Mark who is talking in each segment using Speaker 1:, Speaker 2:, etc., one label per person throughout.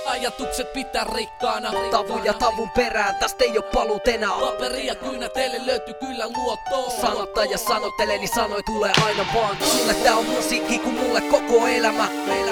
Speaker 1: Ajatukset pitää rikkaana.
Speaker 2: Tavun ja tavun perään, tästä ei oo paluut enää.
Speaker 1: Paperi ja kynä, teille löytyy kyllä luottoa.
Speaker 2: Sanottaja sanottelee, niin sanoi tulee aina vaan. Sulle tää on musiikki, kun mulle koko elämä.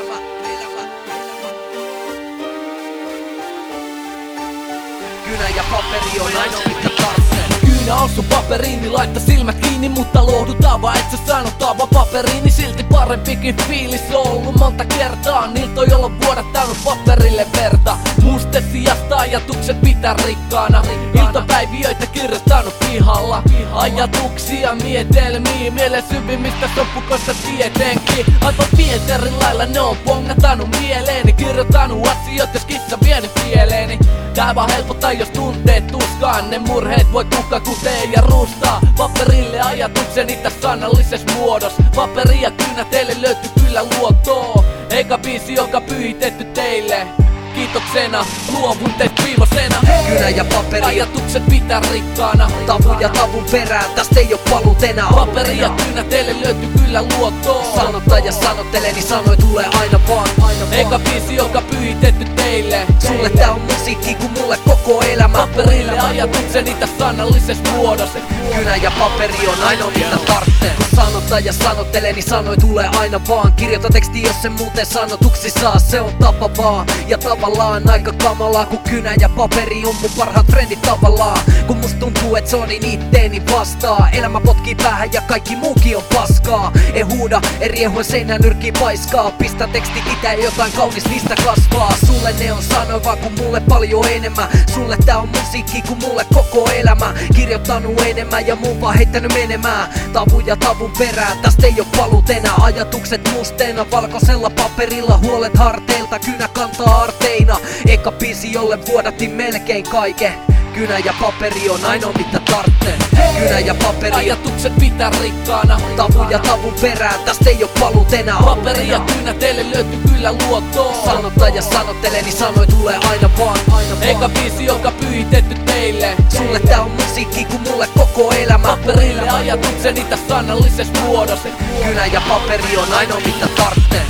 Speaker 2: Kynä ja paperi on ainoa mitä tarvitsee.
Speaker 1: Kynä osu paperiin, niin laittaa silmät kiinni. Mutta lohdutaan vaan, et sä sanotaan vaan paperiin. Niin silti parempikin fiilis on ollut monta kertaa. Niiltä on jolloin vuodattanut paperille verta. Muste sijasta ajatukset pitää rikkaana. Iltapäiviöitä kirjoittanut pihalla. Ajatuksia, mietelmiä, mielen syvimistä sopukosta tietenkin. Aivan Pieterin lailla ne on pongatanut mieleeni. Kirjoittanut asioita, jos kissa vienyt pieleeni. Tää vaan helpottaa, jos tunteet tuskaan. Ne murheet voi tukka kutee ja ruustaa. Paperille ajatukseni tässä sanallisessa muodossa. Paperi ja kynä, teille löytyy kyllä luottoa. Eikä biisi, joka pyhitetty teille. Kiitoksena, luovun teistä viivosena.
Speaker 2: Kynä ja paperi,
Speaker 1: ajatukset pitää rikkaana.
Speaker 2: Tavun ja tavun perään, tästä ei oo paluut enää.
Speaker 1: Paperi ja kynä, teille löytyy kyllä luottoa.
Speaker 2: Sanottaja sanottelee, niin sanoi tulee aina vaan.
Speaker 1: Eikä biisi, joka pyhitetty teille.
Speaker 2: Sulle tää on musiikki, kun mulle koko elämä.
Speaker 1: Paperille ajatukseni tässä sanallisessa muodossa.
Speaker 2: Kynä ja paperi on ainoa mitä tarvitsee. Kun sanottaja sanottelee, niin sanoi tulee aina vaan. Kirjoita teksti, jos se muuten sanotuksi saa. Se on tapa vaan ja tavallaan aika kamalaa. Kun kynä ja paperi on mun parhaat frendit tavallaan. Kun musta tuntuu et se on niin itteeni vastaa. Elämä potkii päähän ja kaikki muukin on paskaa. En huuda, en riehua seinään nyrkii paiskaa. Pistä tekstit itään jotain kaunis niistä kasvaa. Sulle ne on sanova kun mulle paljon enemmän. Sulle tää on musiikki kun mulle koko elämä. Kirjoittanut enemmän ja mun vaan heittänyt menemään. Tavun ja tavun perään, tästä ei oo paluut enää. Ajatukset musteena, valkoisella paperilla. Huolet harteilta, kynä kantaa arteina. Eka biisi jolle vuodattiin melkein kaiken. Kynä ja paperi on ainoa mitä tarvitsee. Kynä ja paperi,
Speaker 1: ajatukset pitää rikkaana.
Speaker 2: Tavun ja tavun perään, tästä ei oo paluut enää.
Speaker 1: Paperi ja kynä, teille löytyy kyllä luottoa.
Speaker 2: Sanottaja sanottelee, niin sanoi tulee aina vaan.
Speaker 1: Eikä biisi, joka pyhitetty teille.
Speaker 2: Sulle tää on musiikki, kun mulle koko elämä.
Speaker 1: Paperille ajatukseni tässä sanallisessa muodossa.
Speaker 2: Kynä ja paperi on ainoa mitä tarvitsee.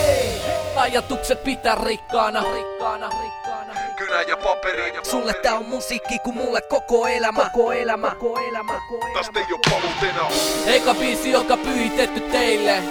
Speaker 1: Ajatukset pitää rikkaana.
Speaker 2: Kynä ja paperi. Sulle tää on musiikki, kun mulle koko elämä.
Speaker 3: Tästä ei oo paluut enää.
Speaker 1: Eikä biisi, joka pyhitetty teille.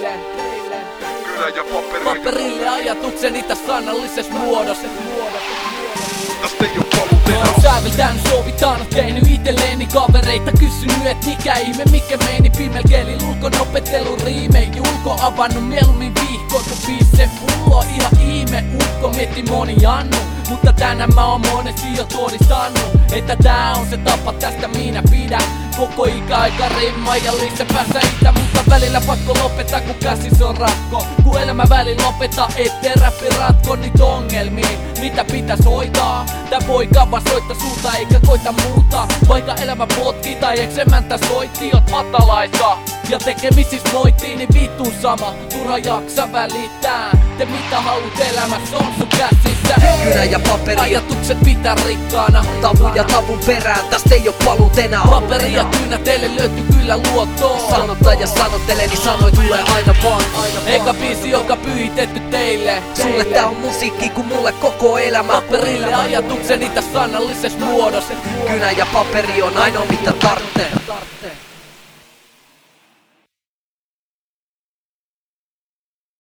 Speaker 3: Kynä ja paperi.
Speaker 1: Paperille ajatukseni tässä sanallisessa muodossa.
Speaker 3: Tästä ei oo paluut enää.
Speaker 1: Säveltänyt, sovitanut, tehnyt itelleni kavereita. Kysynyt et mikä ihme, mikä meini pimel kieli. Ulkon opettelu riimei, julko avannut mieluummin vihko. Kun biisse pullo, ihan ihme, ukko mieti moni annu. Mutta tänään mä oon monesti jo todistanut, että tää on se tapa, tästä minä pidän. Koko ikä-aika rimma ja lisäpäässä itä. Mutta välillä pakko lopettaa, kun käsis on rakko. Kun elämä välillä lopettaa, ettei räppi ratko niitä ongelmia, mitä pitäis hoitaa. Tää poika vaan soittaa suuta eikä koita muuta. Vaikka elämä potkii tai eksemäntä soitti, oot matalaista ja tekemisis moittii, niin vittu sama. Turha jaksa välittää, te mitä haluut elämässä on sun käsissä.
Speaker 2: Kynä ja paperi,
Speaker 1: ajatukset pitää rikkaana.
Speaker 2: Tavun ja tavun perään, tästä ei oo paluut enää.
Speaker 1: Paperi ja kynä, teille löytyy kyllä luottoa.
Speaker 2: Sanottaja sanottelee, niin sanoi tulee aina vaan.
Speaker 1: Eikä biisi, joka pyhitetty teille.
Speaker 2: Sulle tää on musiikki, kun mulle koko elämä.
Speaker 1: Paperille ajatukseni tässä sanallisessa muodossa.
Speaker 2: Kynä ja paperi on ainoa mitä tarvitsee.